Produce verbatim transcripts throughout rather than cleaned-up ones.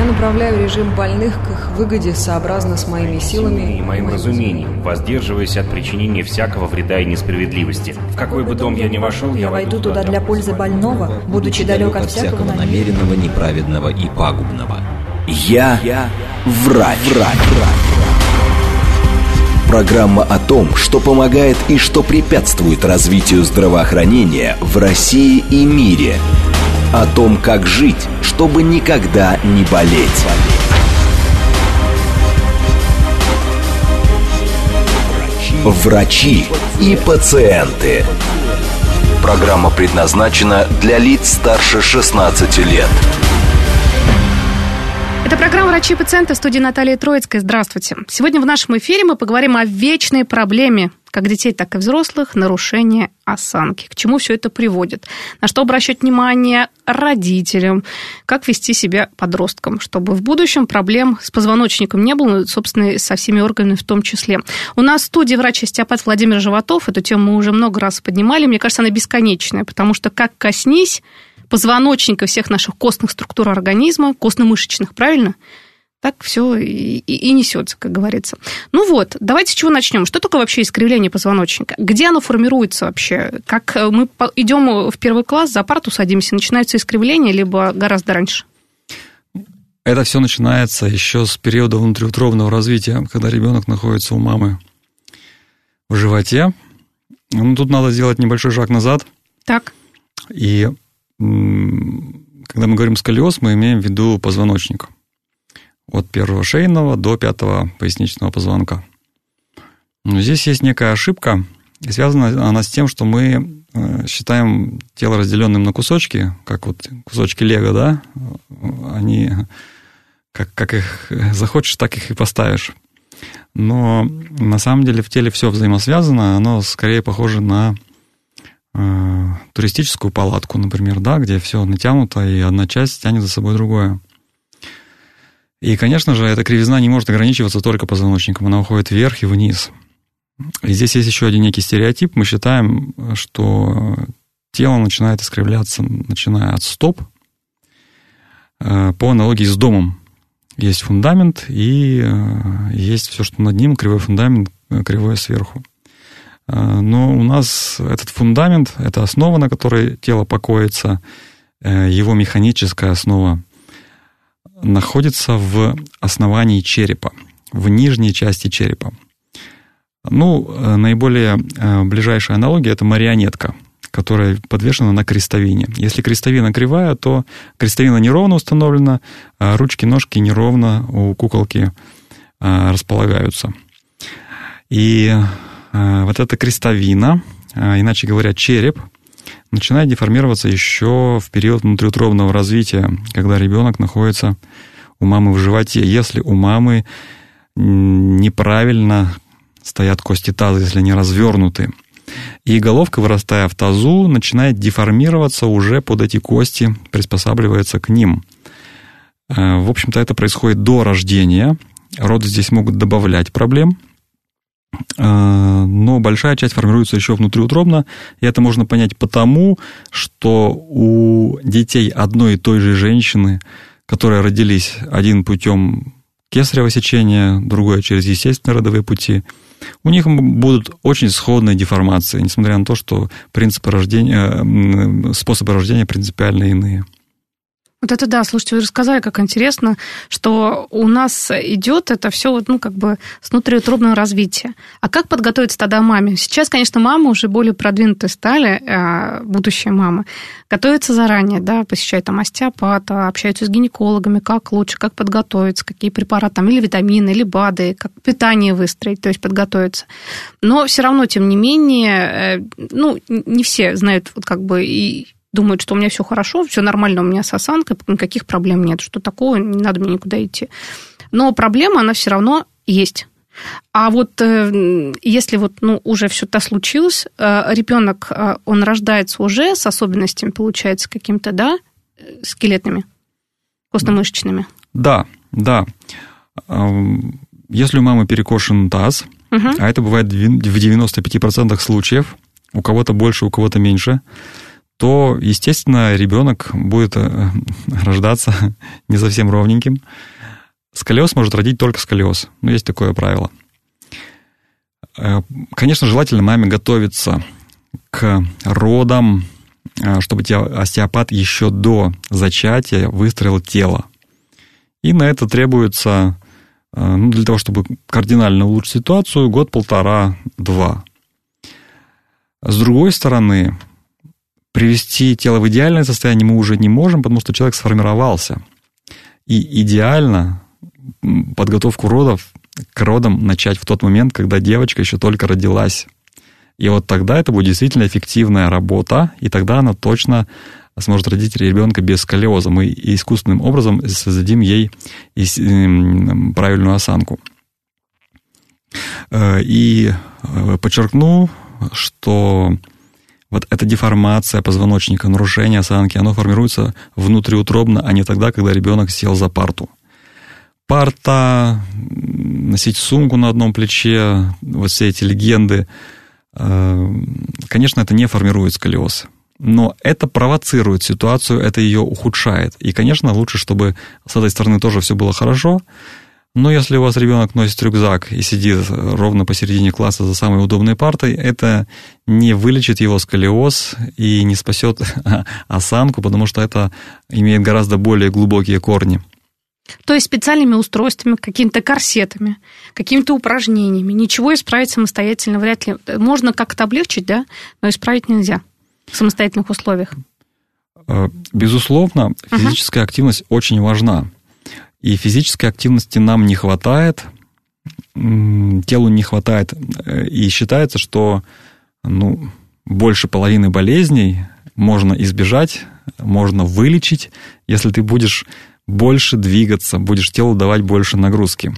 Я направляю режим больных к их выгоде сообразно с моими силами и моим разумением, воздерживаясь от причинения всякого вреда и несправедливости. В какой бы дом я ни вошел, я войду туда для пользы больного, будучи далек от всякого намеренного, неправедного и пагубного. Я, я врач. врач. Программа о том, что помогает и что препятствует развитию здравоохранения в России и мире. О том, как жить, чтобы никогда не болеть. Врачи и пациенты. Программа предназначена для лиц старше шестнадцати лет. Это программа «Врачи и пациенты», в студии Наталья Троицкая. Здравствуйте. Сегодня в нашем эфире мы поговорим о вечной проблеме как детей, так и взрослых, нарушение осанки. К чему все это приводит? На что обращать внимание родителям? Как вести себя подросткам, чтобы в будущем проблем с позвоночником не было, собственно, со всеми органами в том числе. У нас в студии врач-остеопат Владимир Животов. Эту тему мы уже много раз поднимали. Мне кажется, она бесконечная, потому что как коснись позвоночника, всех наших костных структур организма, костно-мышечных, правильно? Так все и, и, и несется, как говорится. Ну вот, давайте с чего начнем. Что такое вообще искривление позвоночника? Где оно формируется вообще? Как мы идем в первый класс, за парту садимся, начинается искривление, либо гораздо раньше? Это все начинается еще с периода внутриутробного развития, когда ребенок находится у мамы в животе. Ну, тут надо сделать небольшой шаг назад. Так. И когда мы говорим сколиоз, мы имеем в виду позвоночник. От первого шейного до пятого поясничного позвонка. Но здесь есть некая ошибка, и связана она с тем, что мы считаем тело разделенным на кусочки, как вот кусочки лего, да? Они, как, как их захочешь, так их и поставишь. Но на самом деле в теле все взаимосвязано, оно скорее похоже на э, туристическую палатку, например, да, где все натянуто, и одна часть тянет за собой другое. И, конечно же, эта кривизна не может ограничиваться только позвоночником, она уходит вверх и вниз. И здесь есть еще один некий стереотип. Мы считаем, что тело начинает искривляться, начиная от стоп, по аналогии с домом. Есть фундамент, и есть все, что над ним, кривой фундамент, кривое сверху. Но у нас этот фундамент, это основа, на которой тело покоится, его механическая основа, находится в основании черепа, в нижней части черепа. Ну, наиболее ближайшая аналогия – это марионетка, которая подвешена на крестовине. Если крестовина кривая, то крестовина неровно установлена, а ручки, ножки неровно у куколки располагаются. И вот эта крестовина, иначе говоря, череп, начинает деформироваться еще в период внутриутробного развития, когда ребенок находится у мамы в животе. Если у мамы неправильно стоят кости таза, если они развернуты, и головка, вырастая в тазу, начинает деформироваться уже под эти кости, приспосабливается к ним. В общем-то, это происходит до рождения. Роды здесь могут добавлять проблем, но большая часть формируется еще внутриутробно, и это можно понять потому, что у детей одной и той же женщины, которые родились один путем кесарево сечения, другое через естественные родовые пути, у них будут очень сходные деформации, несмотря на то, что принципы рождения, способы рождения принципиально иные. Вот это да, слушайте, вы рассказали, как интересно, что у нас идет это все вот, ну, как бы с внутриутробного развития. А как подготовиться тогда маме? Сейчас, конечно, мамы уже более продвинутые стали, будущие мамы, готовятся заранее, да, посещают там остеопата, общаются с гинекологами, как лучше, как подготовиться, какие препараты, там, или витамины, или БАДы, как питание выстроить, то есть подготовиться. Но все равно, тем не менее, ну, не все знают, вот как бы и думают, что у меня все хорошо, все нормально, у меня с осанкой, никаких проблем нет, что такого, не надо мне никуда идти. Но проблема, она все равно есть. А вот если вот, ну, уже все это случилось, ребенок, он рождается уже с особенностями, получается, какими-то, да, скелетными, костно-мышечными? Да, да. Если у мамы перекошен таз, угу. а это бывает в девяноста пяти процентах случаев, у кого-то больше, у кого-то меньше, то, естественно, ребенок будет рождаться не совсем ровненьким. Сколиоз может родить только сколиоз. Ну, есть такое правило. Конечно, желательно маме готовиться к родам, чтобы остеопат еще до зачатия выстроил тело. И на это требуется, ну, для того, чтобы кардинально улучшить ситуацию, год, полтора, два. С другой стороны, привести тело в идеальное состояние мы уже не можем, потому что человек сформировался. И идеально подготовку родов к родам начать в тот момент, когда девочка еще только родилась. И вот тогда это будет действительно эффективная работа, и тогда она точно сможет родить ребенка без сколиоза. Мы искусственным образом создадим ей правильную осанку. И подчеркну, что вот эта деформация позвоночника, нарушение осанки, оно формируется внутриутробно, а не тогда, когда ребенок сел за парту. Парта, носить сумку на одном плече, вот все эти легенды, конечно, это не формирует сколиоз. Но это провоцирует ситуацию, это ее ухудшает. И, конечно, лучше, чтобы с этой стороны тоже все было хорошо. Но если у вас ребенок носит рюкзак и сидит ровно посередине класса за самой удобной партой, это не вылечит его сколиоз и не спасет осанку, потому что это имеет гораздо более глубокие корни. То есть специальными устройствами, какими-то корсетами, какими-то упражнениями ничего исправить самостоятельно вряд ли. Можно как-то облегчить, да, но исправить нельзя в самостоятельных условиях. Безусловно, физическая uh-huh. активность очень важна. И физической активности нам не хватает, телу не хватает. И считается, что ну, больше половины болезней можно избежать, можно вылечить, если ты будешь больше двигаться, будешь телу давать больше нагрузки.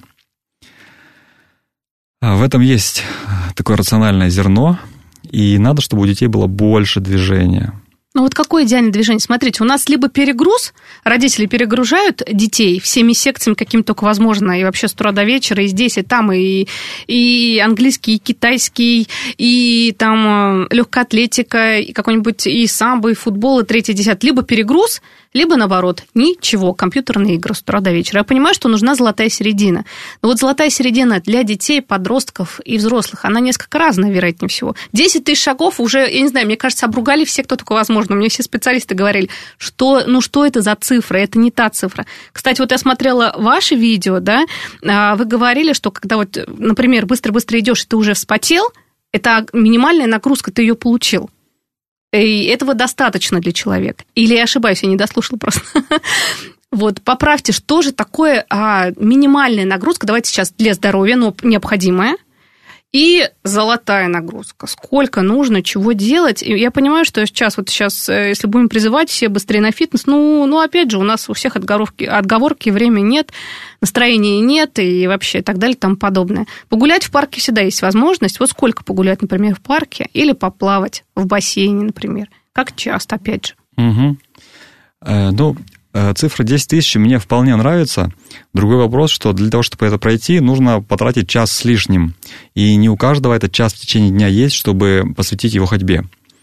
В этом есть такое рациональное зерно, и надо, чтобы у детей было больше движения. Ну вот какое идеальное движение? Смотрите, у нас либо перегруз, родители перегружают детей всеми секциями, какими только возможно, и вообще с утра до вечера, и здесь, и там, и, и английский, и китайский, и там легкая атлетика, и какой-нибудь и самбо, и футбол, и третий, десятый. Либо перегруз, либо, наоборот, ничего, компьютерные игры с утра до вечера. Я понимаю, что нужна золотая середина. Но вот золотая середина для детей, подростков и взрослых, она несколько разная, вероятнее всего. десять тысяч шагов уже, я не знаю, мне кажется, обругали все, кто такое возможно. Мне все специалисты говорили, что, ну, что это за цифра, это не та цифра. Кстати, вот я смотрела ваши видео, да, вы говорили, что когда вот, например, быстро-быстро идешь, и ты уже вспотел, это минимальная нагрузка, ты ее получил. И этого достаточно для человека. Или я ошибаюсь, я не дослушала просто. Вот, поправьте, что же такое а, минимальная нагрузка, давайте сейчас для здоровья, но необходимая, и золотая нагрузка. Сколько нужно, чего делать. И я понимаю, что сейчас, вот сейчас, если будем призывать все быстрее на фитнес, ну, ну опять же, у нас у всех отговорки, отговорки, времени нет, настроения нет и вообще и так далее и тому подобное. Погулять в парке всегда есть возможность. Вот сколько погулять, например, в парке или поплавать в бассейне, например. Как часто, опять же. Угу. Э, ну, цифра десять тысяч мне вполне нравится. Другой вопрос, что для того, чтобы это пройти, нужно потратить час с лишним. И не у каждого этот час в течение дня есть, чтобы посвятить его ходьбе.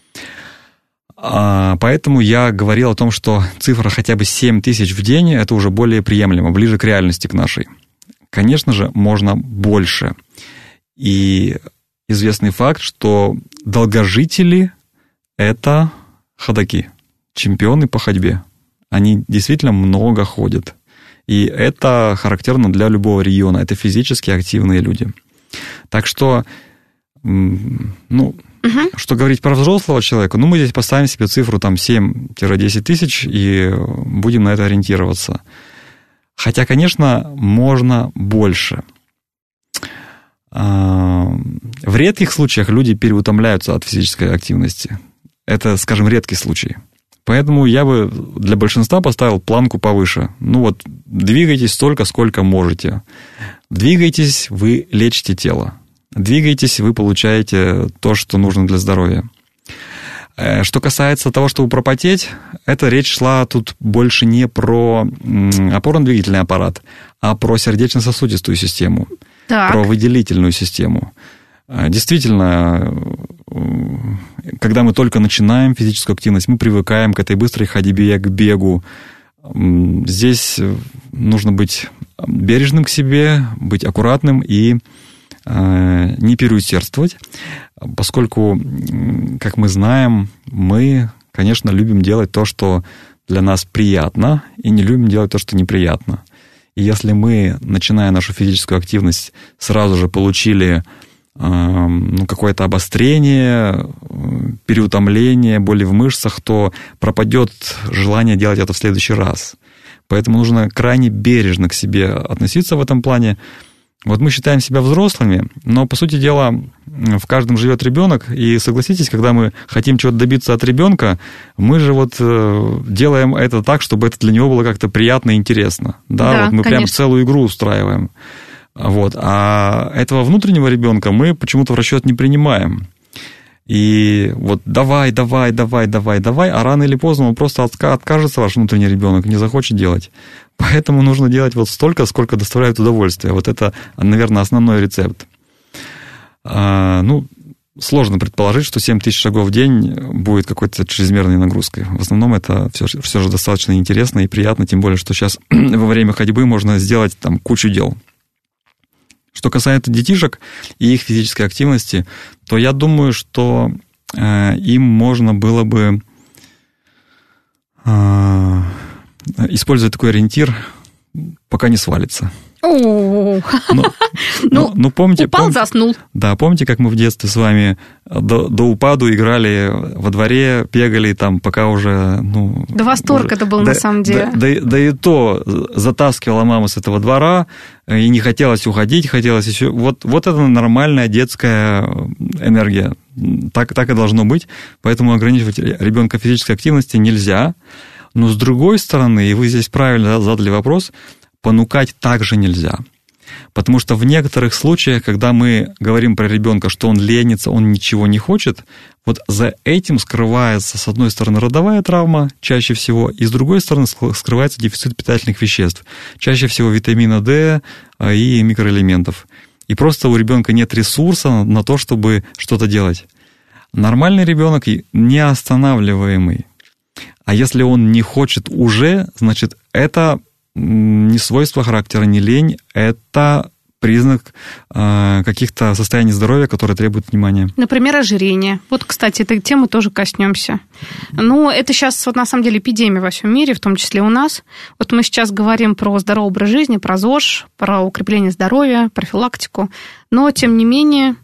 Поэтому я говорил о том, что цифра хотя бы семь тысяч в день – это уже более приемлемо, ближе к реальности к нашей. Конечно же, можно больше. И известный факт, что долгожители – это ходоки, чемпионы по ходьбе. Они действительно много ходят. И это характерно для любого региона. Это физически активные люди. Так что, ну, угу. что говорить про взрослого человека, ну, мы здесь поставим себе цифру там семь-десять тысяч и будем на это ориентироваться. Хотя, конечно, можно больше. В редких случаях люди переутомляются от физической активности. Это, скажем, редкий случай. Поэтому я бы для большинства поставил планку повыше. Ну вот, двигайтесь столько, сколько можете. Двигайтесь, вы лечите тело. Двигайтесь, вы получаете то, что нужно для здоровья. Что касается того, чтобы пропотеть, это речь шла тут больше не про опорно-двигательный аппарат, а про сердечно-сосудистую систему, так. про выделительную систему. Действительно, когда мы только начинаем физическую активность, мы привыкаем к этой быстрой ходьбе, к бегу. Здесь нужно быть бережным к себе, быть аккуратным и не переусердствовать, поскольку, как мы знаем, мы, конечно, любим делать то, что для нас приятно, и не любим делать то, что неприятно. И если мы, начиная нашу физическую активность, сразу же получили ну, какое-то обострение, переутомление, боли в мышцах, то пропадет желание делать это в следующий раз. Поэтому нужно крайне бережно к себе относиться в этом плане. Вот мы считаем себя взрослыми, но, по сути дела, в каждом живет ребенок, и согласитесь, когда мы хотим чего-то добиться от ребенка, мы же вот делаем это так, чтобы это для него было как-то приятно и интересно. Да, да, вот мы конечно. прям целую игру устраиваем. Вот. А этого внутреннего ребенка мы почему-то в расчет не принимаем. И вот давай, давай, давай, давай, давай, а рано или поздно он просто откажется, ваш внутренний ребенок, не захочет делать. Поэтому нужно делать вот столько, сколько доставляет удовольствие. Вот это, наверное, основной рецепт. А, ну, сложно предположить, что семь тысяч шагов в день будет какой-то чрезмерной нагрузкой. В основном это все, все же достаточно интересно и приятно, тем более, что сейчас во время ходьбы можно сделать там кучу дел. Что касается детишек и их физической активности, то я думаю, что э, им можно было бы э, использовать такой ориентир, пока не свалится. О, ну, помните, упал, заснул. Да, помните, как мы в детстве с вами до, до упаду играли во дворе, бегали там, пока уже... Ну, да восторг уже, это был да, на самом деле. Да, да, да и то затаскивала мама с этого двора, и не хотелось уходить, хотелось еще... Вот, вот это нормальная детская энергия. Так, так и должно быть. Поэтому ограничивать ребенка физической активности нельзя. Но с другой стороны, и вы здесь правильно задали вопрос, понукать также нельзя. Потому что в некоторых случаях, когда мы говорим про ребенка, что он ленится, он ничего не хочет, вот за этим скрывается, с одной стороны, родовая травма, чаще всего, и с другой стороны, скрывается дефицит питательных веществ, чаще всего витамина D и микроэлементов. И просто у ребенка нет ресурса на то, чтобы что-то делать. Нормальный ребенок неостанавливаемый. А если он не хочет уже, значит, это не свойство характера, не лень, это признак э, каких-то состояний здоровья, которые требуют внимания. Например, ожирение. Вот, кстати, этой темы тоже коснемся. Ну, это сейчас, вот, на самом деле, эпидемия во всем мире, в том числе у нас. Вот мы сейчас говорим про здоровый образ жизни, про ЗОЖ, про укрепление здоровья, профилактику. Но, тем не менее,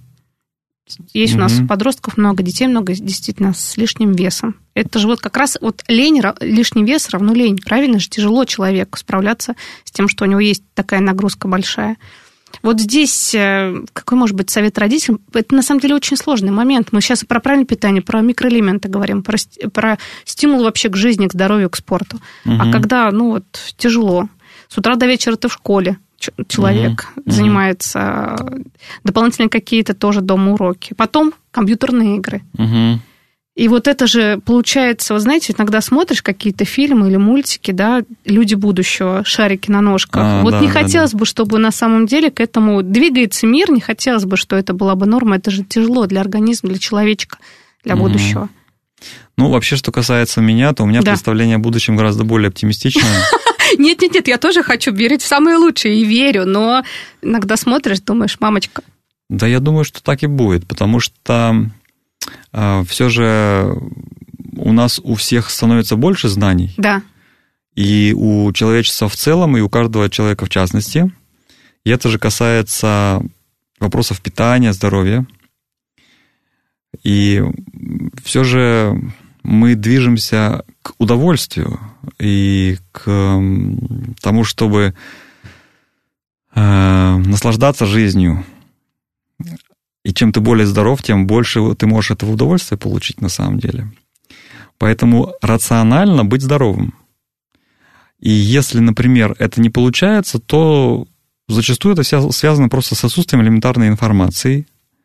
есть у нас mm-hmm. подростков много, детей много, действительно, с лишним весом. Это же вот как раз вот лень, лишний вес равно лень. Правильно же, тяжело человеку справляться с тем, что у него есть такая нагрузка большая. Вот здесь какой может быть совет родителям? Это на самом деле очень сложный момент. Мы сейчас и про правильное питание, про микроэлементы говорим, про, про стимул вообще к жизни, к здоровью, к спорту. Mm-hmm. А когда, ну вот, тяжело. С утра до вечера ты в школе. Человек mm-hmm. занимается, дополнительные какие-то тоже дома уроки. Потом компьютерные игры. Mm-hmm. И вот это же получается, вы знаете, иногда смотришь какие-то фильмы или мультики, да, люди будущего, шарики на ножках. А, вот да, не хотелось да. бы, чтобы на самом деле к этому двигается мир, не хотелось бы, что это была бы норма. Это же тяжело для организма, для человечка, для mm-hmm. будущего. Ну, вообще, что касается меня, то у меня да. представление о будущем гораздо более оптимистичное. Нет-нет-нет, я тоже хочу верить в самое лучшее и верю, но иногда смотришь, думаешь, мамочка. Да, я думаю, что так и будет, потому что э, все же у нас у всех становится больше знаний. Да. И у человечества в целом, и у каждого человека в частности. И это же касается вопросов питания, здоровья. И все же мы движемся к удовольствию и к тому, чтобы э, наслаждаться жизнью. И чем ты более здоров, тем больше ты можешь этого удовольствия получить на самом деле. Поэтому рационально быть здоровым. И если, например, это не получается, то зачастую это связано просто с отсутствием элементарной информации.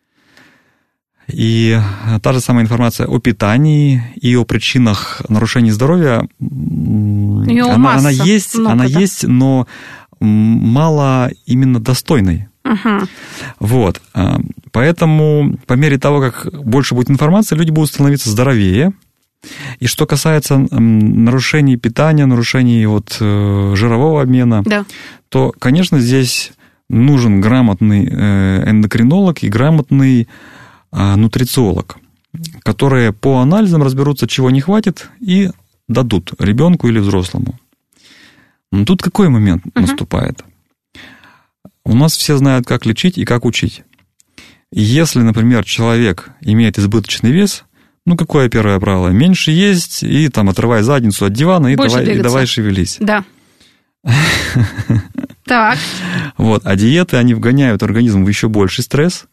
И та же самая информация о питании и о причинах нарушений здоровья, она, она есть, много, она да? есть, но мало именно достойной. Uh-huh. Вот. Поэтому по мере того, как больше будет информации, люди будут становиться здоровее. И что касается нарушений питания, нарушений вот, жирового обмена, да. то, конечно, здесь нужен грамотный эндокринолог и грамотный нутрициолог, которые по анализам разберутся, чего не хватит, и дадут ребенку или взрослому. Но тут какой момент uh-huh. наступает? У нас все знают, как лечить и как учить. Если, например, человек имеет избыточный вес, ну, какое первое правило? Меньше есть, и там отрывай задницу от дивана, и давай, и давай шевелись. Да. Так. Вот. А диеты, они вгоняют организм в еще больший стресс,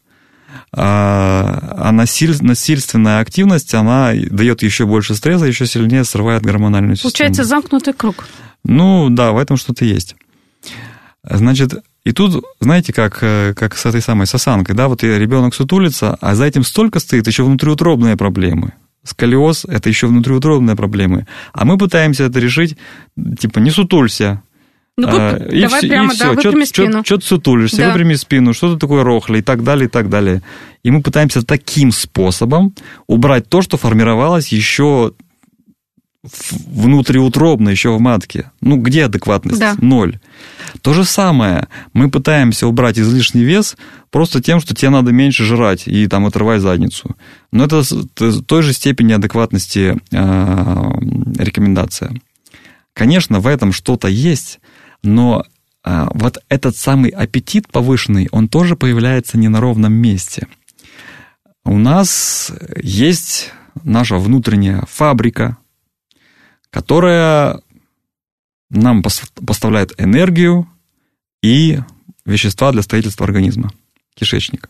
а насильственная активность, она дает еще больше стресса, еще сильнее срывает гормональную систему. Получается замкнутый круг. Ну, да, в этом что-то есть. Значит, и тут, знаете, как, как с этой самой сосанкой, да, вот ребенок сутулится, а за этим столько стоит еще внутриутробные проблемы. Сколиоз – это еще внутриутробные проблемы. А мы пытаемся это решить, типа, не сутулься. Ну, а, и давай все, прямо, и да, выпрями спину. Что ты сутулишься, да. выпрями спину, что ты такое рохли, и так далее, и так далее. И мы пытаемся таким способом убрать то, что формировалось еще внутриутробно, еще в матке. Ну, где адекватность? Да. Ноль. То же самое. Мы пытаемся убрать излишний вес просто тем, что тебе надо меньше жрать и там отрывать задницу. Но это той же степени адекватности э, рекомендация. Конечно, в этом что-то есть, но э, вот этот самый аппетит повышенный, он тоже появляется не на ровном месте. У нас есть наша внутренняя фабрика, которая нам поставляет энергию и вещества для строительства организма, кишечника.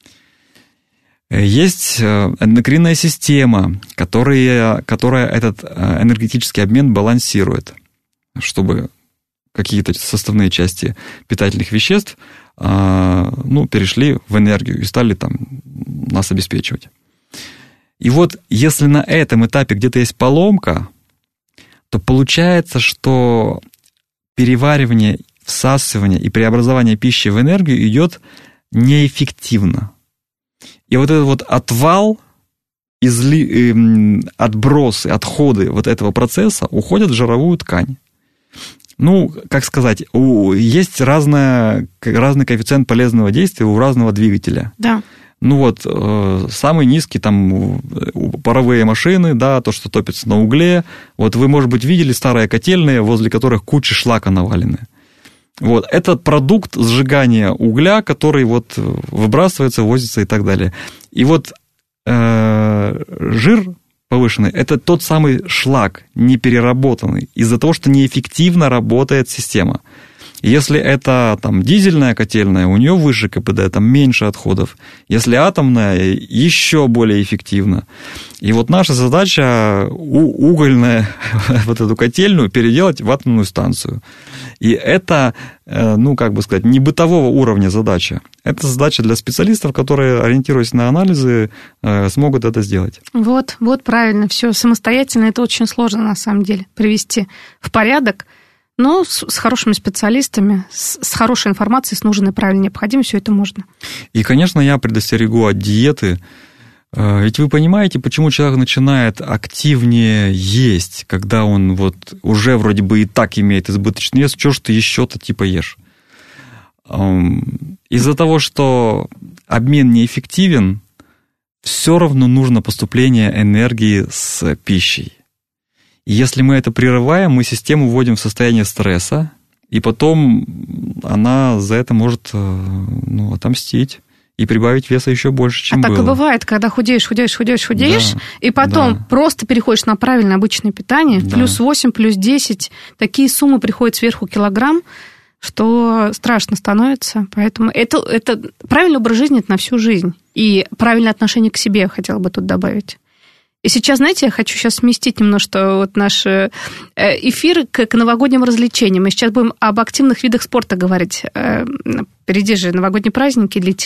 Есть эндокринная система, которая, которая этот энергетический обмен балансирует, чтобы какие-то составные части питательных веществ ну, перешли в энергию и стали там, нас обеспечивать. И вот если на этом этапе где-то есть поломка, то получается, что переваривание, всасывание и преобразование пищи в энергию идет неэффективно. И вот этот вот отвал, изли, э, отбросы, отходы вот этого процесса уходят в жировую ткань. Ну, как сказать, у, есть разная, разный коэффициент полезного действия у разного двигателя. Да. Ну вот, э, самый низкий, там, паровые машины, да, то, что топится на угле. Вот вы, может быть, видели старые котельные, возле которых кучи шлака навалены. Вот, это продукт сжигания угля, который вот выбрасывается, возится и так далее. И вот э, жир повышенный – это тот самый шлак, непереработанный, из-за того, что неэффективно работает система. Если это там, дизельная котельная, у нее выше КПД, там меньше отходов. Если атомная, еще более эффективно. И вот наша задача угольная вот эту котельную переделать в атомную станцию. И это, ну, как бы сказать, не бытового уровня задача. Это задача для специалистов, которые, ориентируясь на анализы, смогут это сделать. Вот, вот правильно. Все самостоятельно. Это очень сложно, на самом деле, привести в порядок. Но с, с хорошими специалистами, с, с хорошей информацией, с нужной правильной необходимостью все это можно. И, конечно, я предостерегу от диеты. Ведь вы понимаете, почему человек начинает активнее есть, когда он вот уже вроде бы и так имеет избыточный вес, что ж ты еще-то типа ешь? Из-за того, что обмен неэффективен, все равно нужно поступление энергии с пищей. И если мы это прерываем, мы систему вводим в состояние стресса, и потом она за это может, ну, отомстить и прибавить веса еще больше, чем а было. А так и бывает, когда худеешь, худеешь, худеешь, худеешь, да, и потом да. просто переходишь на правильное обычное питание, да. плюс восемь, плюс десять, такие суммы приходят сверху килограмм, что страшно становится. Поэтому это, это правильный образ жизни – это на всю жизнь. И правильное отношение к себе я хотела бы тут добавить. И сейчас, знаете, я хочу сейчас сместить немножко вот наш эфир к, к новогодним развлечениям. Мы сейчас будем об активных видах спорта говорить. Впереди же новогодние праздники длительные.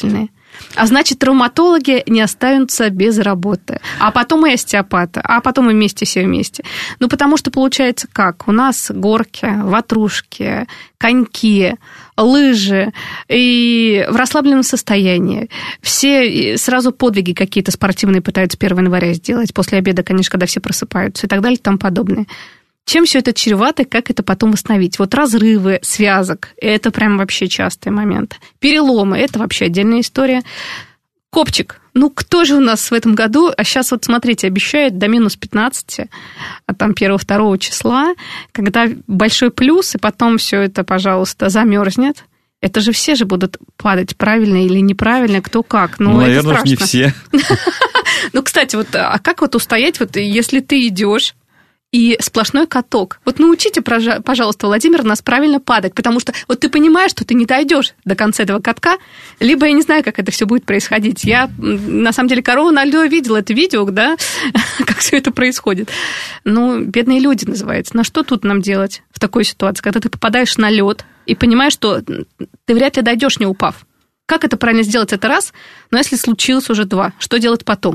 А значит, травматологи не останутся без работы. А потом и остеопаты, а потом и вместе все вместе. Ну, потому что получается как? У нас горки, ватрушки, коньки, лыжи, и в расслабленном состоянии. Все сразу подвиги какие-то спортивные пытаются первого января сделать. После обеда, конечно, когда все просыпаются и так далее и тому подобное. Чем все это чревато, как это потом восстановить? Вот разрывы связок – это прям вообще частый момент. Переломы – это вообще отдельная история. Копчик. Ну, кто же у нас в этом году? А сейчас вот, смотрите, обещают до минус пятнадцати, а там первого-второго числа, когда большой плюс, и потом все это, пожалуйста, замерзнет. Это же все же будут падать правильно или неправильно, кто как. Ну, ну наверное, не все. Ну, кстати, вот, а как вот устоять, вот если ты идешь, и сплошной каток. Вот научите, пожалуйста, Владимир, нас правильно падать, потому что вот ты понимаешь, что ты не дойдешь до конца этого катка, либо я не знаю, как это все будет происходить. Я, на самом деле, «Корова на льду» видела это видео, да, как все это происходит. Ну, бедные люди называется. На что тут нам делать в такой ситуации, когда ты попадаешь на лед и понимаешь, что ты вряд ли дойдешь, не упав? Как это правильно сделать? Это раз, но если случилось уже два, что делать потом?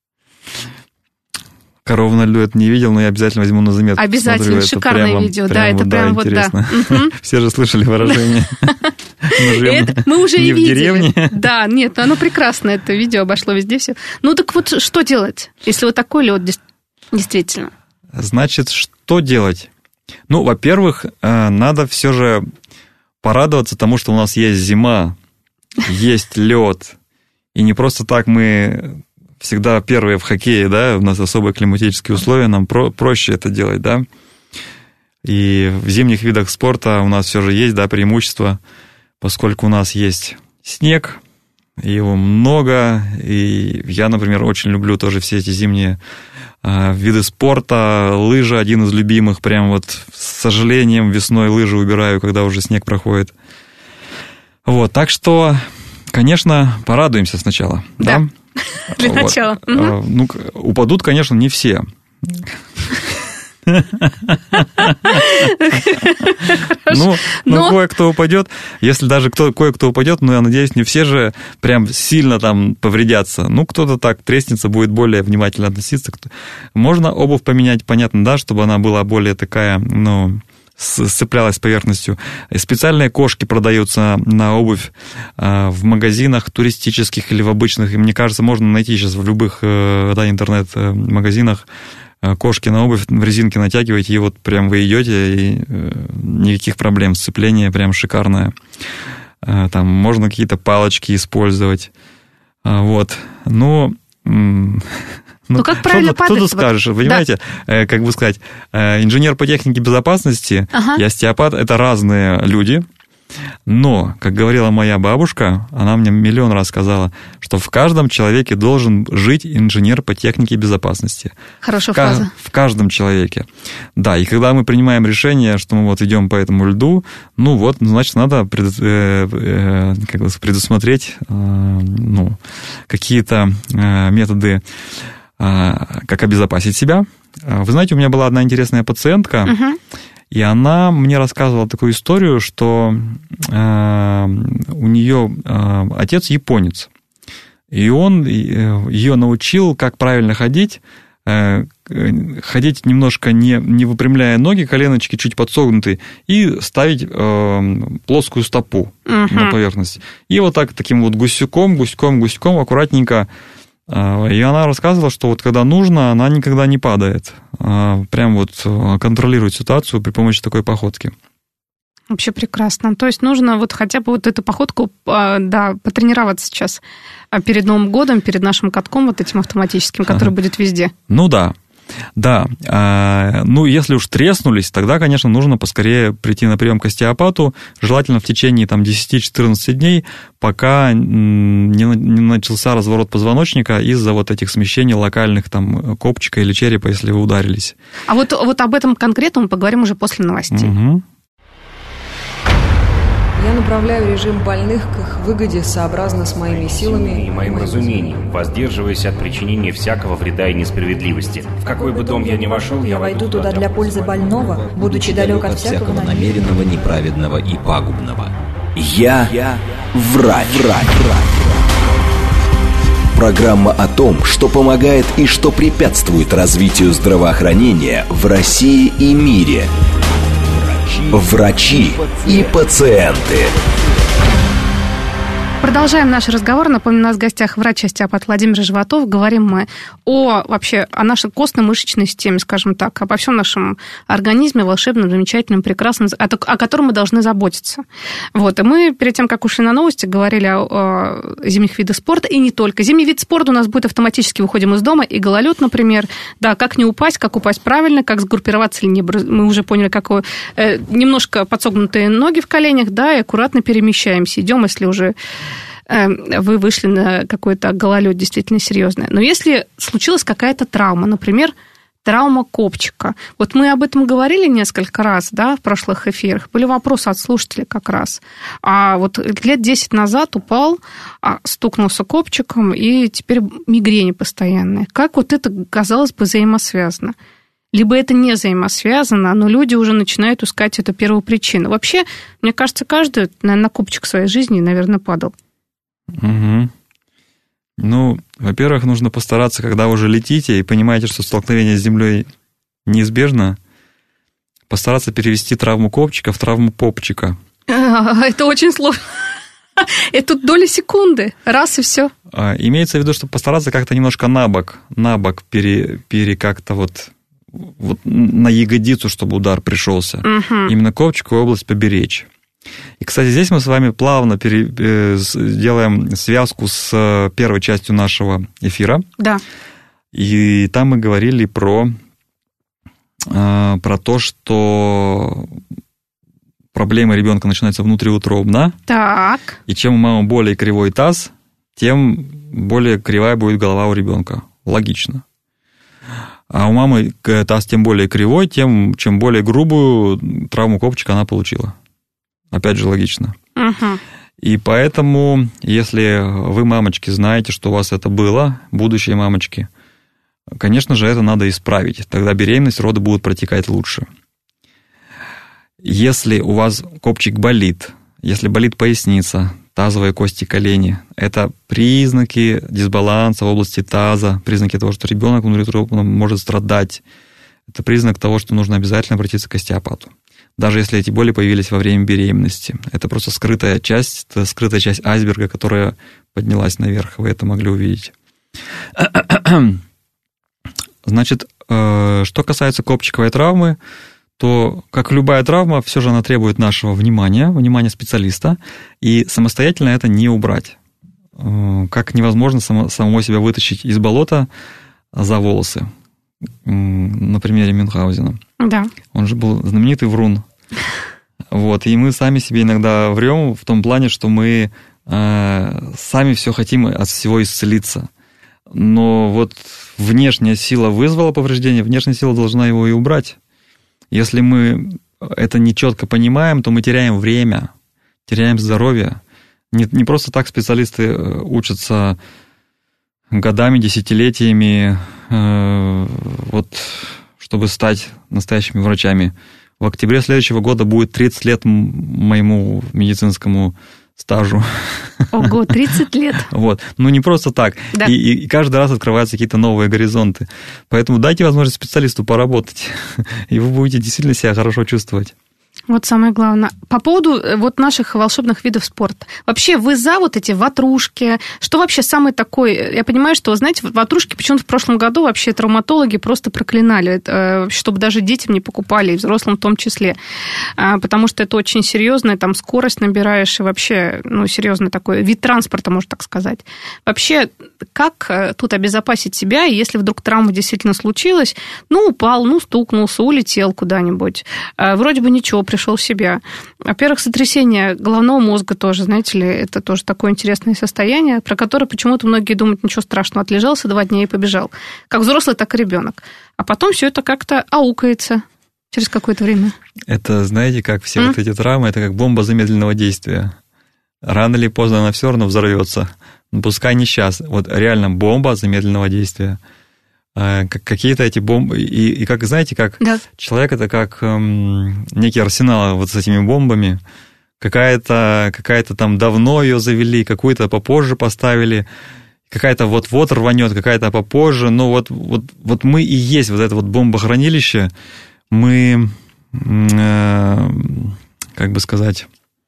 «Корову на льду» это не видел, но я обязательно возьму на заметку. Обязательно, посмотрю. шикарное прямо, видео, прямо, да, это да, прям вот, интересно. да. Все же слышали выражение. Мы уже и видели. в деревне. Да, нет, оно прекрасно, это видео обошло везде все. Ну так вот, что делать, если вот такой лед действительно? Значит, что делать? Ну, во-первых, надо все же порадоваться тому, что у нас есть зима, есть лед, и не просто так мы... всегда первые в хоккее, да, у нас особые климатические условия, нам про- проще это делать, да. И в зимних видах спорта у нас все же есть, да, преимущество, поскольку у нас есть снег, его много, и я, например, очень люблю тоже все эти зимние э, виды спорта, лыжи один из любимых, прям вот с сожалением весной лыжи убираю, когда уже снег проходит. Вот, так что, конечно, порадуемся сначала, да, да? Для вот. начала. Угу. Ну, упадут, конечно, не все. Ну, ну кое-кто упадет. Если даже кто, кое-кто упадет, ну, я надеюсь, не все же прям сильно там повредятся. Ну, кто-то так треснется, будет более внимательно относиться. Можно обувь поменять, понятно, да, чтобы она была более такая, ну... сцеплялась с поверхностью. Специальные кошки продаются на обувь в магазинах туристических или в обычных. И мне кажется, можно найти сейчас в любых, да, интернет-магазинах кошки на обувь, в резинке натягиваете, и вот прям вы идете, и никаких проблем. Сцепление прям шикарное. Там можно какие-то палочки использовать. Вот. Ну... Ну, ну, как правильно падать? Что тут скажешь, понимаете? Да. Как бы сказать, инженер по технике безопасности ага. и остеопат – это разные люди. Но, как говорила моя бабушка, она мне миллион раз сказала, что в каждом человеке должен жить инженер по технике безопасности. Хорошая в фраза. В каждом человеке. Да, и когда мы принимаем решение, что мы вот идем по этому льду, ну вот, значит, надо пред, э, э, как бы предусмотреть э, ну, какие-то э, методы, э, как обезопасить себя. Вы знаете, у меня была одна интересная пациентка, угу. И она мне рассказывала такую историю, что э, у нее э, отец японец, и он ее научил, как правильно ходить, э, ходить немножко не, не выпрямляя ноги, коленочки чуть подсогнуты, и ставить э, плоскую стопу uh-huh. на поверхность. И вот так, таким вот гусяком, гуськом, гуськом, аккуратненько. И она рассказывала, что вот когда нужно, она никогда не падает. Прям вот контролирует ситуацию при помощи такой походки. Вообще прекрасно. То есть нужно вот хотя бы вот эту походку, да, потренироваться сейчас перед Новым годом, перед нашим катком вот этим автоматическим, который ага. будет везде. Ну да. Да, ну если уж треснулись, тогда, конечно, нужно поскорее прийти на прием к остеопату, желательно в течение там, десять-четырнадцать дней, пока не начался разворот позвоночника из-за вот этих смещений локальных там копчика или черепа, если вы ударились. А вот, вот об этом конкретно мы поговорим уже после новостей. Угу. Я направляю режим больных к их выгоде сообразно с моими силами и моим разумением, воздерживаясь от причинения всякого вреда и несправедливости. В какой бы дом я ни вошел, я войду туда для пользы больного, будучи далек от всякого намеренного, неправедного и пагубного. Я, я врач. врач. Программа о том, что помогает и что препятствует развитию здравоохранения в России и мире. Врачи и пациенты. Продолжаем наш разговор. Напомню, у нас в гостях врач-остеопат Владимир Животов. Говорим мы о вообще о нашей костно-мышечной системе, скажем так, обо всем нашем организме, волшебном, замечательном, прекрасном, о, о котором мы должны заботиться. Вот. И мы перед тем, как ушли на новости, говорили о, о зимних видах спорта, и не только. Зимний вид спорта у нас будет автоматически, выходим из дома, и гололед, например. Да, как не упасть, как упасть правильно, как сгруппироваться или не. Мы уже поняли, как э, немножко подсогнутые ноги в коленях, да, и аккуратно перемещаемся. Идем, если уже вы вышли на какой-то гололед действительно серьезный. Но если случилась какая-то травма, например, травма копчика. Вот мы об этом говорили несколько раз, да, в прошлых эфирах. Были вопросы от слушателей как раз. А вот лет десять назад упал, стукнулся копчиком, и теперь мигрени постоянные. Как вот это, казалось бы, взаимосвязано? Либо это не взаимосвязано, но люди уже начинают искать эту первопричину. Вообще, мне кажется, каждый, наверное, на копчик в своей жизни, наверное, падал. Угу. Ну, во-первых, нужно постараться, когда уже летите и понимаете, что столкновение с землей неизбежно, постараться перевести травму копчика в травму попчика. Это очень сложно. Это доля секунды. Раз и все. Имеется в виду, что постараться как-то немножко на бок, на бок пере, пере как-то вот, вот на ягодицу, чтобы удар пришелся. Угу. Именно копчиковую область поберечь. И, кстати, здесь мы с вами плавно пере... делаем связку с первой частью нашего эфира. Да. И там мы говорили про, про то, что проблемы ребенка начинаются внутриутробно. Так. И чем у мамы более кривой таз, тем более кривая будет голова у ребенка. Логично. А у мамы таз тем более кривой, тем чем более грубую травму копчика она получила. Опять же, логично. Uh-huh. И поэтому, если вы, мамочки, знаете, что у вас это было, будущие мамочки, конечно же, это надо исправить. Тогда беременность, роды будут протекать лучше. Если у вас копчик болит, если болит поясница, тазовые кости, колени, это признаки дисбаланса в области таза, признаки того, что ребенок внутриутробно может страдать. Это признак того, что нужно обязательно обратиться к остеопату. Даже если эти боли появились во время беременности. Это просто скрытая часть, это скрытая часть айсберга, которая поднялась наверх. Вы это могли увидеть. Значит, что касается копчиковой травмы, то, как любая травма, все же она требует нашего внимания, внимания специалиста, и самостоятельно это не убрать. Как невозможно самого себя вытащить из болота за волосы. На примере Мюнхгаузена. Да. Он же был знаменитый врун. Вот, и мы сами себе иногда врем в том плане, что мы э, сами все хотим от всего исцелиться. Но вот внешняя сила вызвала повреждение, внешняя сила должна его и убрать. Если мы это не четко понимаем, то мы теряем время, теряем здоровье. Не, не просто так специалисты учатся годами, десятилетиями, э, вот, чтобы стать настоящими врачами. В октябре следующего года будет тридцать лет моему медицинскому стажу. Ого, тридцать лет. Вот. Ну, не просто так. Да. И, и каждый раз открываются какие-то новые горизонты. Поэтому дайте возможность специалисту поработать, и вы будете действительно себя хорошо чувствовать. Вот самое главное. По поводу вот наших волшебных видов спорта. Вообще, вы за вот эти ватрушки? Что вообще самый такой... Я понимаю, что, знаете, ватрушки почему-то в прошлом году вообще травматологи просто проклинали, чтобы даже детям не покупали, и взрослым в том числе. Потому что это очень серьезная, там, скорость набираешь, и вообще, ну, серьезный такой вид транспорта, можно так сказать. Вообще, как тут обезопасить себя, если вдруг травма действительно случилась? Ну, упал, ну, стукнулся, улетел куда-нибудь. Вроде бы ничего, пришел в себя. Во-первых, сотрясение головного мозга тоже, знаете ли, это тоже такое интересное состояние, про которое почему-то многие думают, ничего страшного, отлежался два дня и побежал. Как взрослый, так и ребенок. А потом все это как-то аукается через какое-то время. Это, знаете, как все mm? вот эти травмы, это как бомба замедленного действия. Рано или поздно она все равно взорвется. Но пускай не сейчас. Вот реально бомба замедленного действия. Какие-то эти бомбы, и, и как, знаете, как да. человек это как эм, некий арсенал вот с этими бомбами, какая-то, какая-то там давно ее завели, какую-то попозже поставили, какая-то вот-вот рванет, какая-то попозже, но вот, вот, вот мы и есть вот это вот бомбохранилище, мы, э, как бы сказать...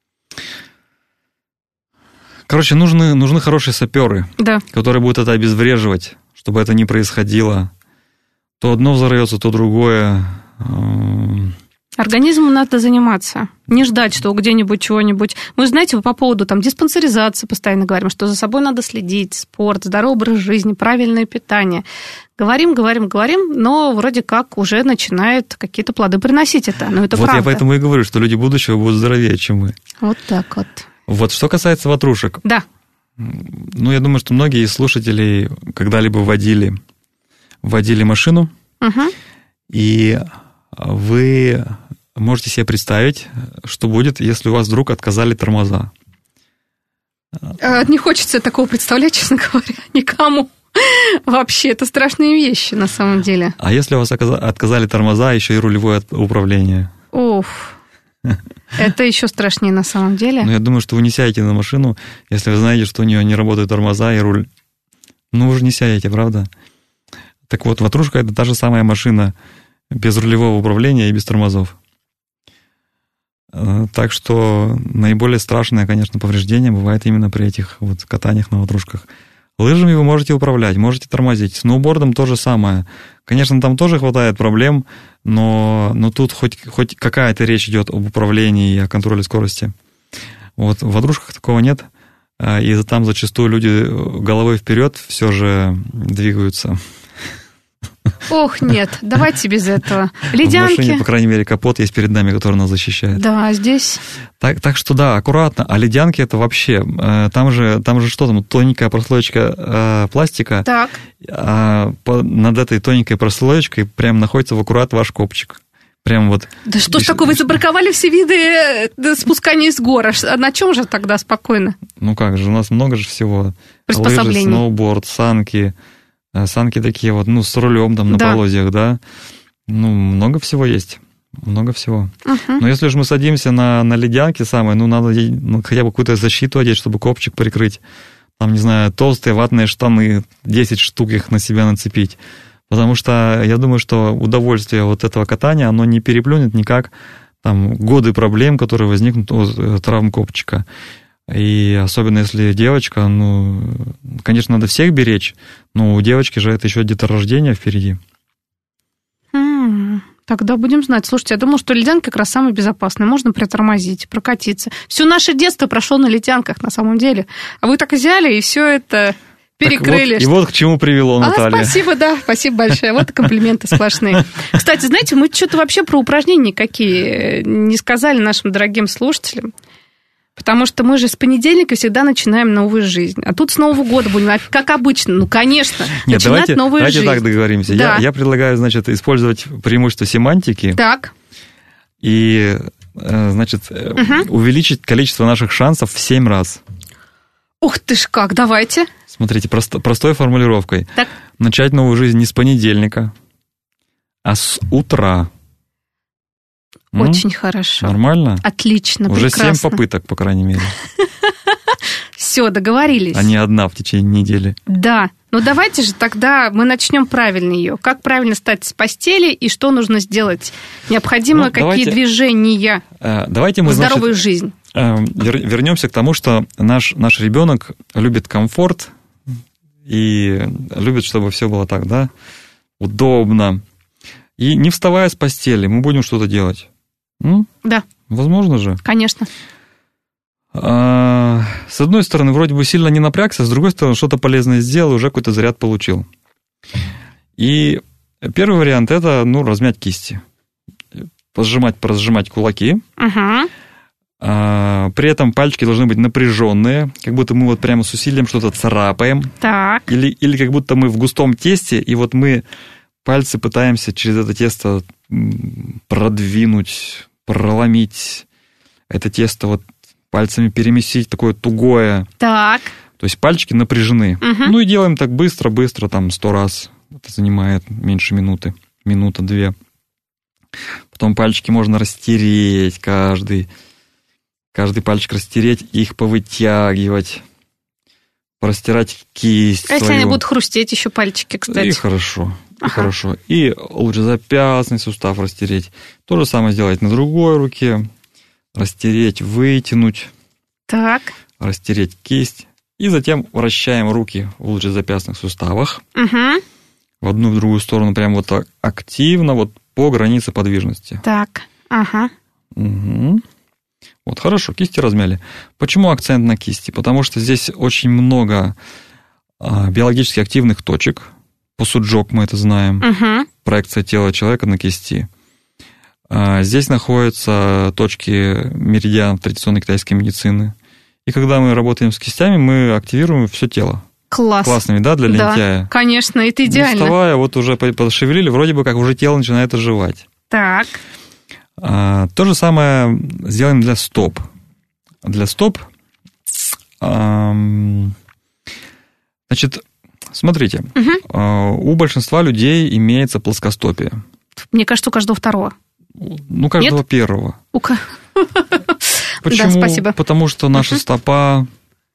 Короче, нужны, нужны хорошие саперы, да. которые будут это обезвреживать, чтобы это не происходило. То одно взорвется, то другое. Организму надо заниматься, не ждать, что где-нибудь чего-нибудь. Мы, знаете, по поводу там, диспансеризации постоянно говорим, что за собой надо следить, спорт, здоровый образ жизни, правильное питание. Говорим, говорим, говорим, но вроде как уже начинает какие-то плоды приносить это. Но это вот правда. Я поэтому и говорю, что люди будущего будут здоровее, чем мы. Вот так вот. Вот что касается ватрушек. Да. Ну, я думаю, что многие из слушателей когда-либо водили, водили машину, угу. и вы можете себе представить, что будет, если у вас вдруг отказали тормоза. Не хочется такого представлять, честно говоря, никому. Вообще, это страшные вещи на самом деле. А если у вас отказали тормоза, еще и рулевое управление? Уф. Это еще страшнее на самом деле. Ну, я думаю, что вы не сядете на машину, если вы знаете, что у нее не работают тормоза и руль. Ну, вы же не сядете, правда? Так вот, ватрушка – это та же самая машина без рулевого управления и без тормозов. Так что наиболее страшное, конечно, повреждение бывает именно при этих вот катаниях на ватрушках. Лыжами вы можете управлять, можете тормозить. Сноубордом то же самое. Конечно, там тоже хватает проблем, но, но тут хоть, хоть какая-то речь идет об управлении и о контроле скорости. Вот в ватрушках такого нет, и там зачастую люди головой вперед все же двигаются. Ох, нет, давайте без этого. Ледянки. В машине, по крайней мере, капот есть перед нами, который нас защищает. Да, здесь... Так, так что да, аккуратно. А ледянки это вообще... Там же, там же что там? Тоненькая прослоечка э, пластика. Так. А по, над этой тоненькой прослоечкой прям находится в аккурат ваш копчик. Прям вот... Да что ж такое, вы забраковали все виды спускания с гор. А на чем же тогда спокойно? Ну как же, у нас много же всего. Лыжи, сноуборд, санки... Санки такие вот, ну, с рулем там на да. полозьях, да. Ну, много всего есть. Много всего. Uh-huh. Но если же мы садимся на, на ледянки самые, ну, надо ну, хотя бы какую-то защиту одеть, чтобы копчик прикрыть. Там, не знаю, толстые ватные штаны, десять штук их на себя нацепить. Потому что я думаю, что удовольствие вот этого катания, оно не переплюнет никак там годы проблем, которые возникнут от травм копчика. И особенно если девочка, ну, конечно, надо всех беречь, но у девочки же это еще деторождение впереди. Mm, тогда будем знать. Слушайте, я думала, что ледянки как раз самые безопасные. Можно притормозить, прокатиться. Все наше детство прошло на ледянках на самом деле. А вы так взяли и все это перекрыли. Вот, и вот к чему привело Наталья. А, спасибо, да, спасибо большое. Вот комплименты сплошные. Кстати, знаете, мы что-то вообще про упражнения никакие не сказали нашим дорогим слушателям. Потому что мы же с понедельника всегда начинаем новую жизнь. А тут с Нового года будем, как обычно, ну, конечно, Нет, начинать давайте, новую давайте жизнь. Давайте так договоримся. Да. Я, я предлагаю, значит, использовать преимущество семантики. Так. И, значит, угу. увеличить количество наших шансов в семь раз. Ух ты ж как, давайте. Смотрите, просто, простой формулировкой. Так. Начать новую жизнь не с понедельника, а с утра. Очень ну, хорошо. Нормально? Отлично, Уже прекрасно. семь попыток, по крайней мере. Все, договорились. А не одна в течение недели. Да. Ну, давайте же тогда мы начнем правильно ее. Как правильно встать с постели и что нужно сделать? Необходимо ну, какие давайте, движения давайте мы, в здоровую значит, жизнь? Вернемся к тому, что наш, наш ребенок любит комфорт и любит, чтобы все было так, да, удобно. И не вставая с постели, мы будем что-то делать. Ну, да. Возможно же. Конечно. А, с одной стороны, вроде бы сильно не напрягся, с другой стороны, что-то полезное сделал, уже какой-то заряд получил. И первый вариант – это, ну, размять кисти. Позжимать, поразжимать кулаки. Угу. А, при этом пальчики должны быть напряженные, как будто мы вот прямо с усилием что-то царапаем. Так. Или, или как будто мы в густом тесте, и вот мы пальцы пытаемся через это тесто продвинуть, проломить это тесто, вот пальцами перемесить, такое тугое. Так. То есть пальчики напряжены. Угу. Ну и делаем так быстро-быстро, там сто раз. Это занимает меньше минуты, минута-две. Потом пальчики можно растереть, каждый, каждый пальчик растереть, их повытягивать. растирать кисть. А если свою. они будут хрустеть еще пальчики, кстати? И хорошо. И Ага. хорошо. И лучезапястный сустав растереть. То же самое сделать на другой руке. Растереть, вытянуть. Так. Растереть кисть. И затем вращаем руки в лучезапястных суставах. Угу. В одну и в другую сторону. Прям вот так активно, вот по границе подвижности. Так. Ага. Угу. Вот, хорошо, кисти размяли. Почему акцент на кисти? Потому что здесь очень много а, биологически активных точек. Посуджок мы это знаем. Угу. Проекция тела человека на кисти. А, здесь находятся точки меридианов традиционной китайской медицины. И когда мы работаем с кистями, мы активируем все тело. Класс. Классными, да, для лентяя? Да, конечно, это идеально. Не вставая, вот уже пошевелили, вроде бы как уже тело начинает оживать. Так. А, то же самое сделаем для стоп. Для стоп, а, значит, смотрите, Угу. а, у большинства людей имеется плоскостопие. Мне кажется, у каждого второго. Ну, каждого Нет? первого. У ка- Почему? Да, спасибо. Потому что наша Мгм. стопа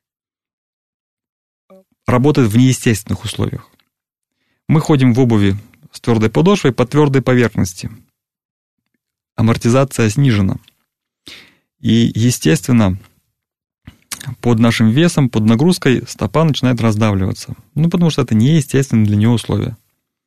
работает в неестественных условиях. Мы ходим в обуви с твердой подошвой по твердой поверхности. Амортизация снижена. И, естественно, под нашим весом, под нагрузкой стопа начинает раздавливаться. Ну, потому что это неестественные для нее условия.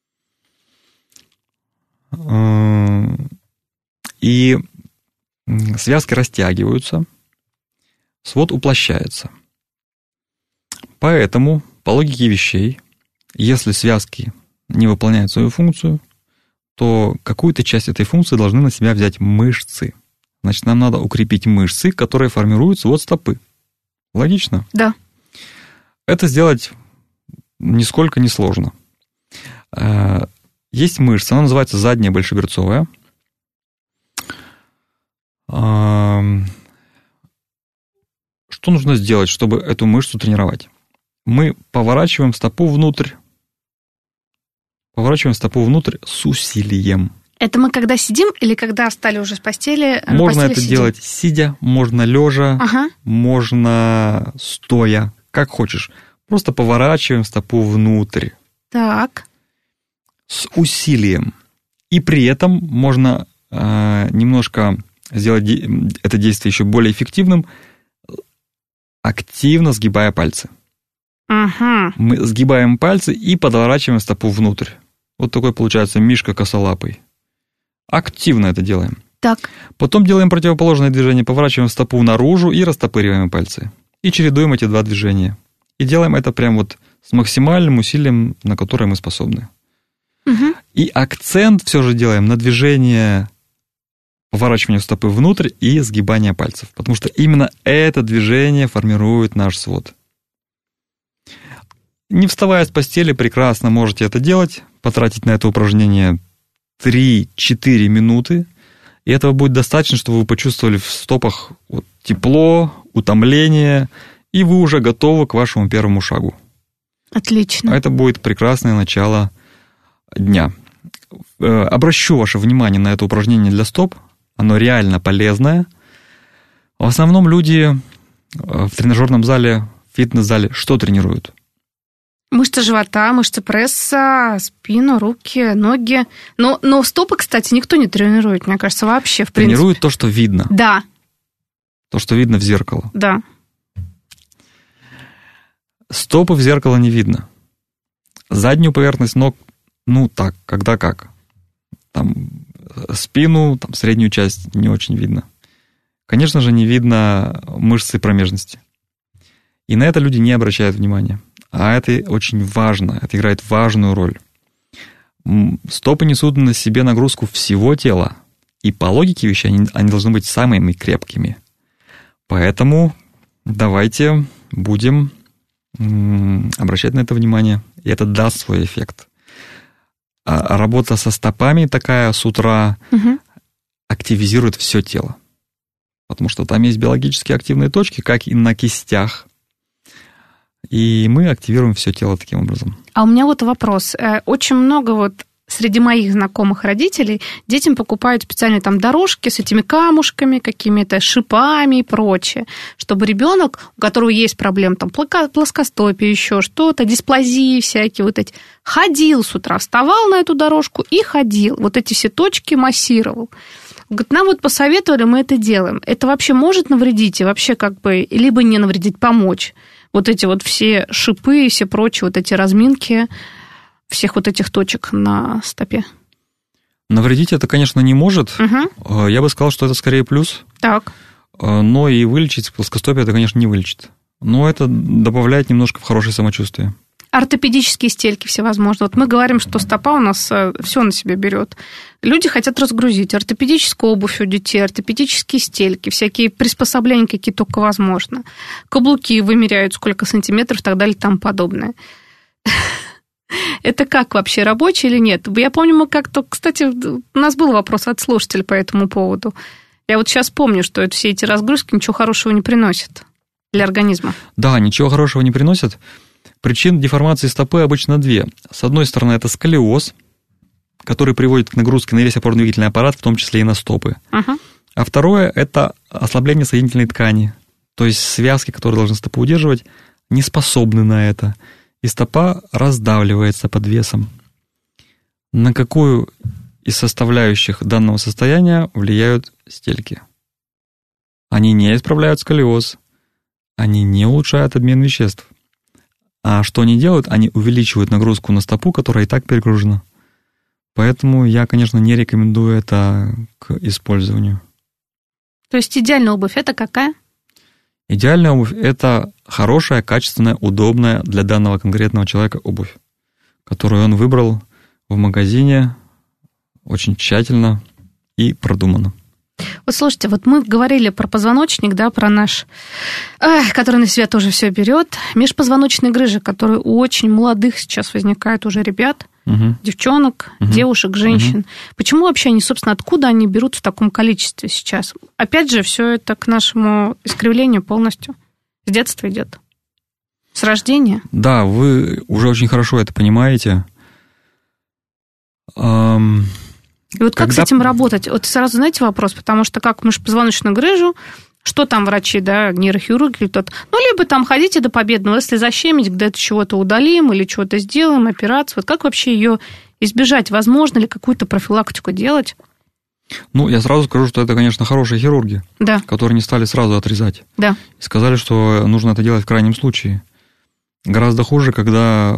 И связки растягиваются, свод уплощается. Поэтому, по логике вещей, если связки не выполняют свою функцию, то какую-то часть этой функции должны на себя взять мышцы. Значит, нам надо укрепить мышцы, которые формируют свод стопы. Логично? Да. Это сделать нисколько не сложно. Есть мышца, она называется задняя большеберцовая. Что нужно сделать, чтобы эту мышцу тренировать? Мы поворачиваем стопу внутрь. Поворачиваем стопу внутрь с усилием. Это мы когда сидим или когда встали уже с постели? на Можно постели это сидим? делать сидя, можно лежа, Ага. можно стоя, как хочешь. Просто поворачиваем стопу внутрь Так. с усилием. И при этом можно э, немножко сделать де- это действие еще более эффективным, активно сгибая пальцы. Ага. Мы сгибаем пальцы и подворачиваем стопу внутрь. Вот такой получается мишка косолапый. Активно это делаем. Так. Потом делаем противоположное движение, поворачиваем стопу наружу и растопыриваем пальцы. И чередуем эти два движения. И делаем это прям вот с максимальным усилием, на которое мы способны. Угу. И акцент все же делаем на движение поворачивания стопы внутрь и сгибания пальцев. Потому что именно это движение формирует наш свод. Не вставая с постели, прекрасно можете это делать, потратить на это упражнение три-четыре минуты, и этого будет достаточно, чтобы вы почувствовали в стопах вот тепло, утомление, и вы уже готовы к вашему первому шагу. Отлично. Это будет прекрасное начало дня. Обращу ваше внимание на это упражнение для стоп, оно реально полезное. В основном люди в тренажерном зале, в фитнес-зале что тренируют? Мышцы живота, мышцы пресса, спину, руки, ноги. Но, но стопы, кстати, никто не тренирует, мне кажется, вообще, в принципе. Тренируют то, что видно. Да, То, что видно в зеркало. да. Стопы в зеркало не видно. Заднюю поверхность ног, ну так, когда как. Там спину, там среднюю часть не очень видно. Конечно же, не видно мышцы промежности. И на это люди не обращают внимания. А это очень важно, это играет важную роль. Стопы несут на себе нагрузку всего тела. И по логике вещей они, они должны быть самыми крепкими. Поэтому давайте будем м, обращать на это внимание. И это даст свой эффект. А работа со стопами такая с утра Угу. активизирует все тело. Потому что там есть биологически активные точки, как и на кистях. И мы активируем все тело таким образом. А у меня вот вопрос. Очень много вот среди моих знакомых родителей детям покупают специальные там дорожки с этими камушками, какими-то шипами и прочее, чтобы ребенок, у которого есть проблемы, там, плоскостопие, еще что-то, дисплазии всякие, вот эти, ходил с утра, вставал на эту дорожку и ходил, вот эти все точки массировал. Говорит, нам вот посоветовали, мы это делаем. Это вообще может навредить и вообще как бы, либо не навредить, помочь? Вот эти вот все шипы и все прочие вот эти разминки всех вот этих точек на стопе. Навредить это, конечно, не может. Угу. Я бы сказал, что это скорее плюс. Так. Но и вылечить плоскостопие это, конечно, не вылечит. Но это добавляет немножко в хорошее самочувствие. Ортопедические стельки всевозможные. Вот мы говорим, что стопа у нас все на себя берет. Люди хотят разгрузить ортопедическую обувь у детей, ортопедические стельки, всякие приспособления, какие только возможно. Каблуки вымеряют, сколько сантиметров и так далее и тому подобное. Это как вообще, рабочий или нет? Я помню, мы как-то... Кстати, у нас был вопрос от слушателя по этому поводу. Я вот сейчас помню, что это, все эти разгрузки ничего хорошего не приносят для организма. Да, ничего хорошего не приносят. Причин деформации стопы обычно две. С одной стороны, это сколиоз, который приводит к нагрузке на весь опорно-двигательный аппарат, в том числе и на стопы. Uh-huh. А второе – это ослабление соединительной ткани. То есть связки, которые должны стопу удерживать, не способны на это. И стопа раздавливается под весом. На какую из составляющих данного состояния влияют стельки? Они не исправляют сколиоз, они не улучшают обмен веществ. А что они делают? Они увеличивают нагрузку на стопу, которая и так перегружена. Поэтому я, конечно, не рекомендую это к использованию. То есть идеальная обувь – это какая? Идеальная обувь – это хорошая, качественная, удобная для данного конкретного человека обувь, которую он выбрал в магазине очень тщательно и продуманно. Вот слушайте, вот мы говорили про позвоночник, да, про наш, эх, который на себя тоже все берет. Межпозвоночные грыжи, которые у очень молодых сейчас возникают уже ребят, угу. девчонок, угу. девушек, женщин. Угу. Почему вообще они, собственно, откуда они берут в таком количестве сейчас? Опять же, все это к нашему искривлению полностью. С детства идет. С рождения. Да, вы уже очень хорошо это понимаете. Эм... И вот как Когда... с этим работать? Вот сразу, знаете, вопрос, потому что как межпозвоночную грыжу, что там врачи, да, нейрохирурги или тот, ну, либо там ходите до победного, если защемить, где-то чего-то удалим или чего-то сделаем, операцию, вот как вообще ее избежать? Возможно ли какую-то профилактику делать? Ну, я сразу скажу, что это, конечно, хорошие хирурги, да. которые не стали сразу отрезать. Да. И сказали, что нужно это делать в крайнем случае. Гораздо хуже, когда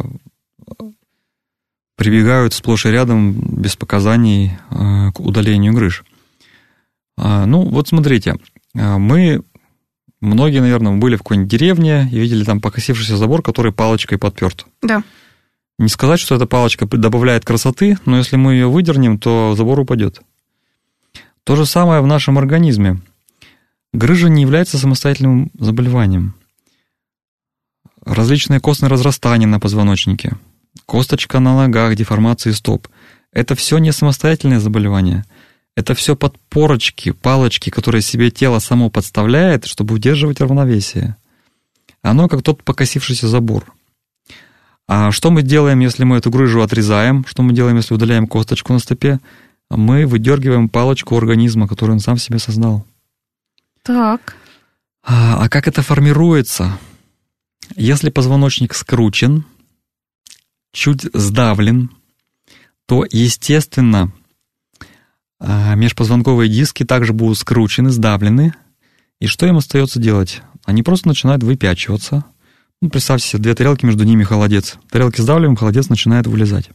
прибегают сплошь и рядом без показаний к удалению грыж. Ну, вот смотрите, мы, многие, наверное, были в какой-нибудь деревне и видели там покосившийся забор, который палочкой подперт. Да. Не сказать, что эта палочка добавляет красоты, но если мы ее выдернем, то забор упадет. То же самое в нашем организме. Грыжа не является самостоятельным заболеванием. Различные костные разрастания на позвоночнике, косточка на ногах, деформации стоп. Это все не самостоятельное заболевание. Это все подпорочки, палочки, которые себе тело само подставляет, чтобы удерживать равновесие. Оно как тот покосившийся забор. А что мы делаем, если мы эту грыжу отрезаем? Что мы делаем, если удаляем косточку на стопе? Мы выдергиваем палочку организма, которую он сам себе создал. Так. А, а как это формируется? Если позвоночник скручен, чуть сдавлен, то, естественно, межпозвонковые диски также будут скручены, сдавлены. И что им остается делать? Они просто начинают выпячиваться. Ну, представьте себе, две тарелки, между ними холодец. Тарелки сдавливаем, холодец начинает вылезать.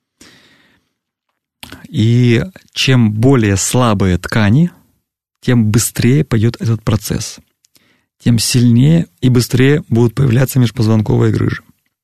И чем более слабые ткани, тем быстрее пойдет этот процесс. Тем сильнее и быстрее будут появляться межпозвонковые грыжи.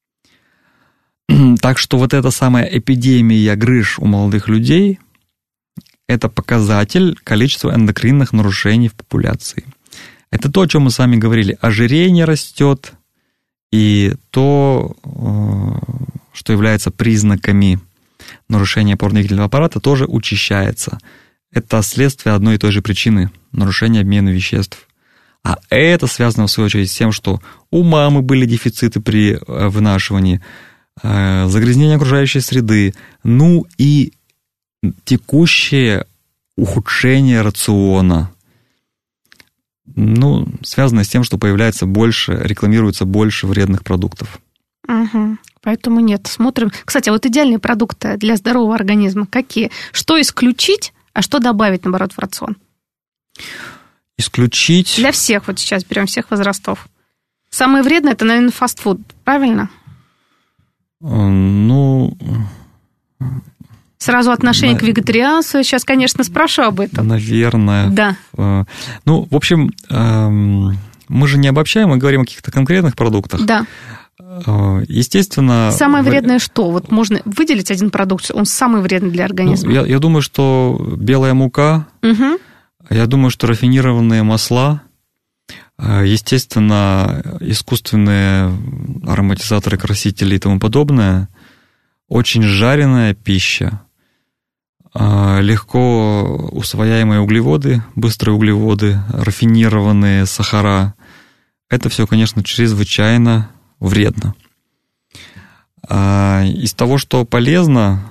Так что вот эта самая эпидемия грыж у молодых людей – это показатель количества эндокринных нарушений в популяции. Это то, о чем мы с вами говорили. Ожирение растет, и то, что является признаками нарушения опорно-двигательного аппарата, тоже учащается. Это следствие одной и той же причины – нарушения обмена веществ. А это связано, в свою очередь, с тем, что у мамы были дефициты при вынашивании, загрязнение окружающей среды, ну и текущее ухудшение рациона. Ну, связано с тем, что появляется больше, рекламируется больше вредных продуктов. Угу. Поэтому нет, смотрим. Кстати, а вот идеальные продукты для здорового организма какие? Что исключить, а что добавить, наоборот, в рацион? Исключить... Для всех, вот сейчас берем всех возрастов. Самое вредное, это, наверное, фастфуд, правильно? Ну... Сразу отношение на... к вегетарианству. Сейчас, конечно, спрошу об этом. Наверное. Да. Ну, в общем, мы же не обобщаем, мы говорим о каких-то конкретных продуктах. Да. Естественно... Самое вредное что? Вот можно выделить один продукт, он самый вредный для организма. Ну, я, я думаю, что белая мука, угу. Я думаю, что рафинированные масла, естественно, искусственные ароматизаторы, красители и тому подобное, очень жареная пища, легко усвояемые углеводы, быстрые углеводы, рафинированные сахара. Это все, конечно, чрезвычайно вредно. Из того, что полезно,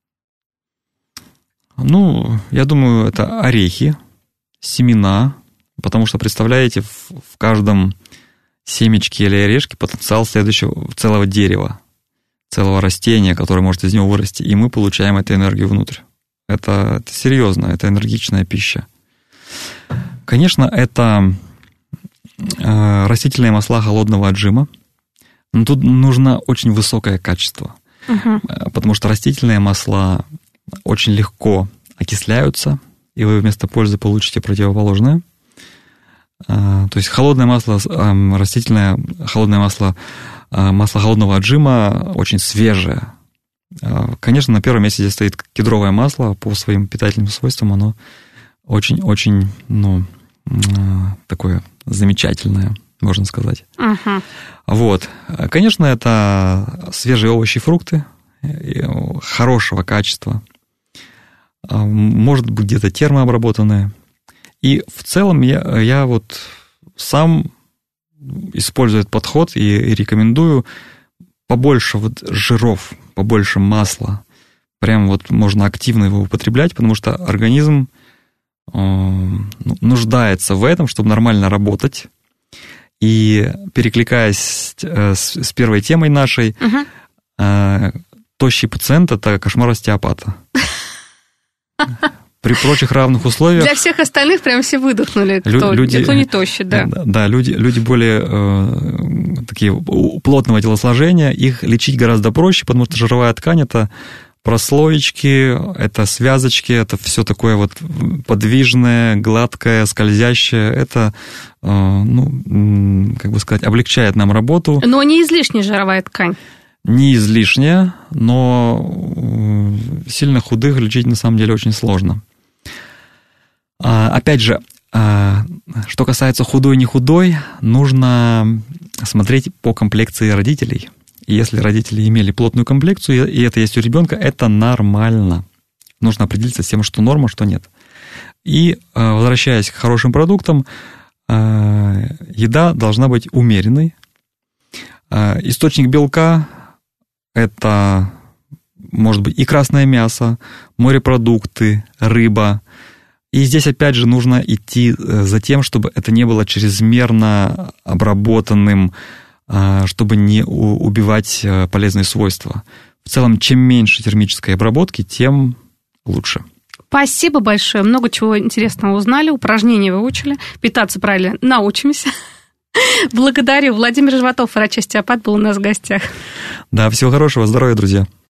ну, я думаю, это орехи, семена, потому что, представляете, в, в каждом семечке или орешке потенциал следующего целого дерева, целого растения, которое может из него вырасти, и мы получаем эту энергию внутрь. Это, это серьезно, это энергичная пища. Конечно, это э, растительные масла холодного отжима, но тут нужно очень высокое качество, uh-huh. потому что растительные масла очень легко окисляются, и вы вместо пользы получите противоположное. То есть холодное масло, растительное холодное масло, масло холодного отжима очень свежее. Конечно, на первом месте здесь стоит кедровое масло. По своим питательным свойствам оно очень-очень, ну, такое замечательное, можно сказать. Uh-huh. Вот. Конечно, это свежие овощи и фрукты хорошего качества. Может быть, где-то термообработанные. И в целом я, я вот сам использую этот подход и, и рекомендую побольше вот жиров, побольше масла. Прям вот можно активно его употреблять, потому что организм э, нуждается в этом, чтобы нормально работать. И перекликаясь с, с первой темой нашей, угу. э, тощий пациент – это кошмар остеопата. При прочих равных условиях... Для всех остальных прям все выдохнули, кто, люди, кто не тощий, да. Да, да люди, люди более э, такие плотного телосложения, их лечить гораздо проще, потому что жировая ткань – это прослоечки, это связочки, это все такое вот подвижное, гладкое, скользящее. Это, э, ну, как бы сказать, облегчает нам работу. Но не излишняя жировая ткань. Не излишняя, но сильно худых лечить на самом деле очень сложно. Опять же, что касается худой, не худой, нужно смотреть по комплекции родителей. И если родители имели плотную комплекцию, и это есть у ребенка, это нормально. Нужно определиться с тем, что норма, что нет. И, возвращаясь к хорошим продуктам, еда должна быть умеренной. Источник белка – это, может быть, и красное мясо, морепродукты, рыба. И здесь, опять же, нужно идти за тем, чтобы это не было чрезмерно обработанным, чтобы не убивать полезные свойства. В целом, чем меньше термической обработки, тем лучше. Спасибо большое. Много чего интересного узнали, упражнения выучили, питаться правильно научимся. Благодарю. Владимир Животов, врач-остеопат, был у нас в гостях. Да, всего хорошего, здоровья, друзья.